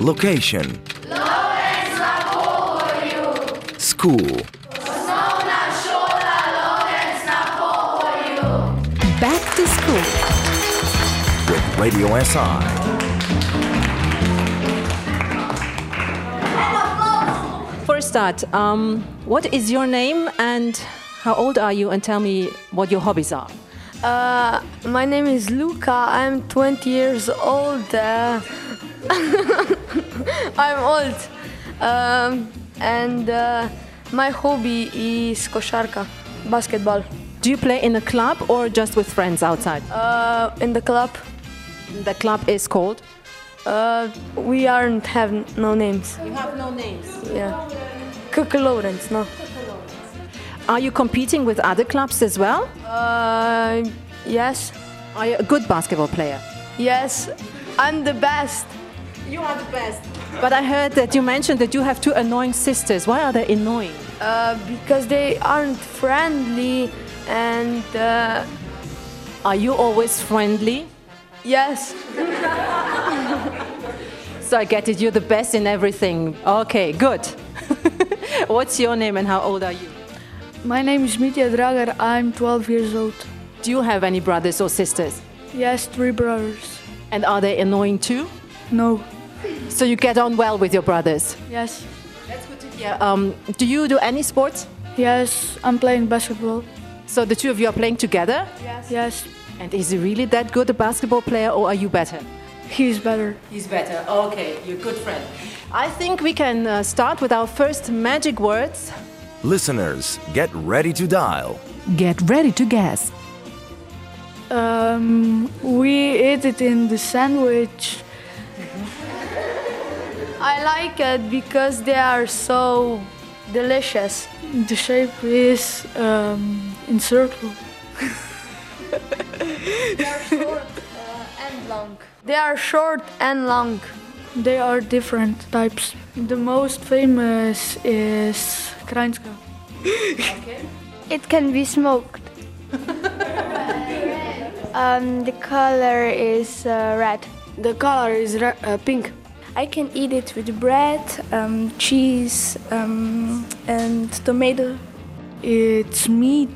Location. Lovrenc na Pohorju. School. Osnovna šola Lovrenc na Pohorju. Back to school. With Radio SI. For a start, what is your name and how old are you? And tell me what your hobbies are. My name is Luca. I'm 20 years old. I'm old. And my hobby is košarka, basketball. Do you play in a club or just with friends outside? In the club, The club is called? we aren't have no names. You have no names. Yeah. KK Lovrenc, no. Are you competing with other clubs as well? Yes. Are you a good basketball player? Yes. I'm the best. You are the best. But I heard that you mentioned that you have two annoying sisters. Why are they annoying? Because they aren't friendly and Are you always friendly? yes. So I get it, you're the best in everything. Okay, good. What's your name and how old are you? My name is Mitja Drager. I'm 12 years old. Do you have any brothers or sisters? Yes, 3 brothers. And are they annoying too? No. So you get on well with your brothers? Yes. That's good to hear. Do you do any sports? Yes, I'm playing basketball. So the two of you are playing together? Yes. And is he really that good a basketball player or are you better? He's better. He's better. Okay, you're a good friend. I think we can start with our first magic words. Listeners, get ready to dial. Get ready to guess. We ate it in the sandwich. I like it because they are so delicious. The shape is in circle. They are short and long. They are short and long. They are different types. The most famous is Krainska. It can be smoked. The color is red. The color is pink. I can eat it with bread, cheese, and tomato. It's meat.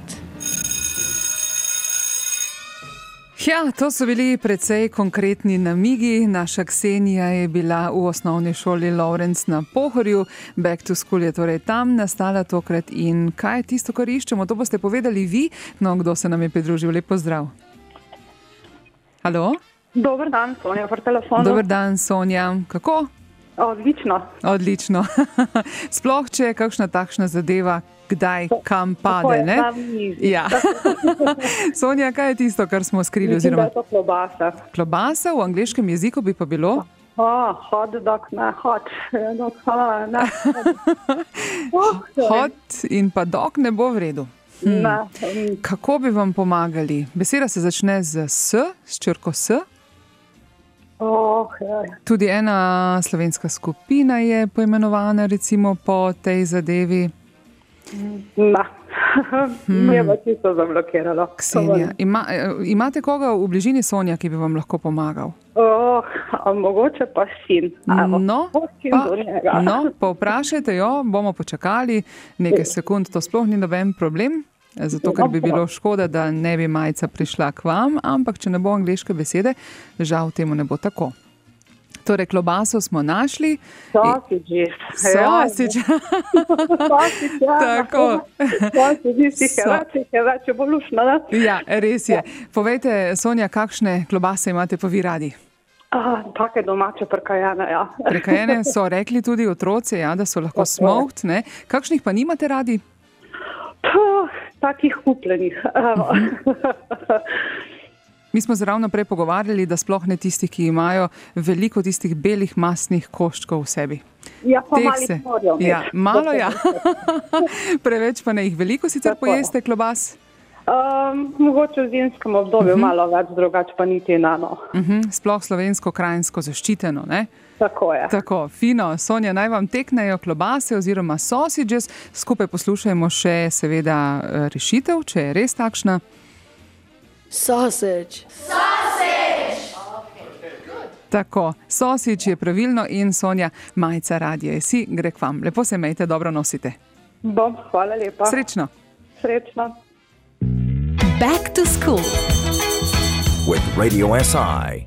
Ja, to so bili precej konkretni namigi. Naša Ksenija je bila v osnovni šoli Lovrenc na Pohorju. Back to school je torej tam nastala tokrat. In kaj je tisto, kar iščemo? To boste povedali vi. No, kdo se nam je pridružil? Lep pozdrav. Halo? Dober dan, Sonja, pri telefonu. Dober dan, Sonja. Kako? Odlično. Odlično. Sploh, če je kakšna takšna zadeva, kdaj, kam pade, ne? Ja. Sonja, kaj je tisto, kar smo skrili? Mislim, da je to klobasa. Klobasa, v angleškem jeziku bi pa bilo? Hot dog, ne, hot. Hot in pa dog ne bo v redu. Kako bi vam pomagali? Beseda se začne z S, s črko S. Tudi ena slovenska skupina je poimenovana recimo po tej zadevi. Me je pa čisto zablokiralo. Ksenija, imate koga v bližini, Sonja, ki bi vam lahko pomagal? Mogoče pa sin. Pa vprašajte jo, bomo počakali nekaj sekund, to sploh ni noben problem. Zato, ker bi bilo škoda, da ne bi majica prišla k vam, ampak če ne bo angleške besede, žal temu ne bo tako. Torej, klobaso smo našli. Sausage. Sausage. Tako. Sausage je več bolj lušno, ne? Ja, res je. Povejte, Sonja, kakšne klobase imate pa vi radi? Take domače prekajene, ja. Prekajene so rekli tudi otroci, ja, da so lahko smoked, ne? Kakšnih pa nimate radi? Takih kupljenih. Mi smo se ravno prej pogovarjali, da sploh ne tistih, ki imajo veliko tistih belih masnih koščkov v sebi. Ja, pa malih morjo. Ja, malo ja. Preveč pa ne jih veliko sicer pojeste klobas? Mogoče v zimskem obdobju malo več, drugače pa niti enano. Sploh slovensko-krajinsko zaščiteno, ne? Tako je. Tako, fino. Sonja, naj vam teknejo klobase oziroma sausages. Skupaj poslušajmo še seveda rešitev, če je res takšna. Sausage. Sausage. Okay, good. Tako, Sosič je pravilno in Sonja, majica Radia SI gre k vam. Lepo se imejte, dobro nosite. Bom, hvala lepa. Srečno. Srečno. Back to School with Radio SI.